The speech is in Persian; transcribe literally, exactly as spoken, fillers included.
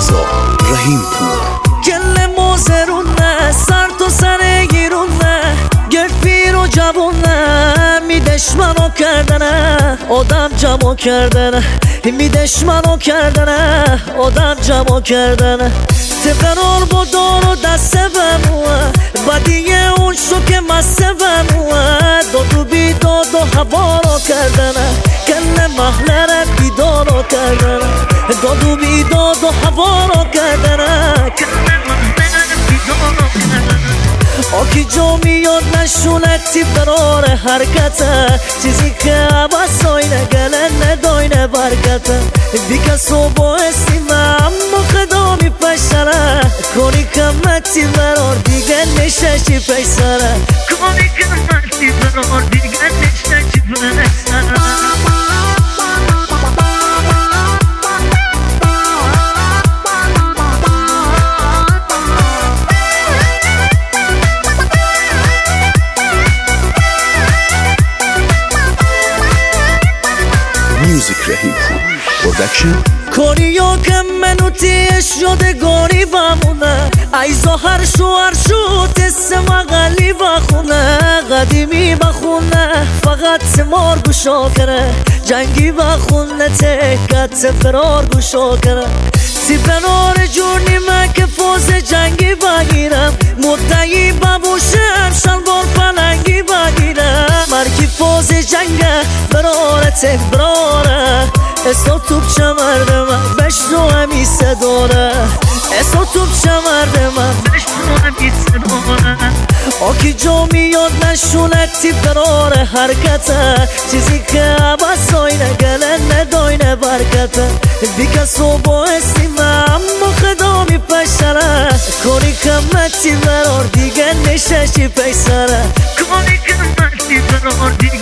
میرزا رحیم پور. گل موزرونه سر تو سر گیرونه، گرد پیر و جوونه میدش منو کردنه آدم جمع کردنه، میدش منو کردنه آدم جمع کردنه. تقرار با دار و دسته بموه بدیه اون شو که مسته بموه، داد و بیداد و هوا رو کردنه کل محله رو بیدار رو کردنه، داد و بیداد و هوا رو کردنه کل محله رو بیدار رو کردنه. آکی جا میاد نشونتی برار حرکته، چیزی که عباس آینه گله نداینه برکته. بیکسو با استیمه اما خدامی پشتره، کنی کمتی برار دیگه نششی پیسره، کنی کمتی برار دیگه نششی پیسره. Music رحیم پور پرودکشن. کاریو که منو تیش شده گاری بمونه، ایزا هر شو هر شو تست مغلی بخونه، قدیمی بخونه فقط سمار گوشا کنه، جنگی بخونه تکت فرار گوشا کنه. سی بنار جور نیمه که فوز جنگی بگیرم، مدعی ببوشم شلوار پلنگی بگیرم، مرکی فوز جنگه براره تک براره، اسا توب چمرد من بشنو همی صداره، اسا توب چمرد من بشنو همی صداره. آکی جا میاد نشونتی برار حرکته، چیزی که عباس آینه گله نداینه برکته. بیکسو با استیمه اما خدا میپشتره، کنی کمتی برار دیگه نششی پیسره، کنی کمتی برار دیگه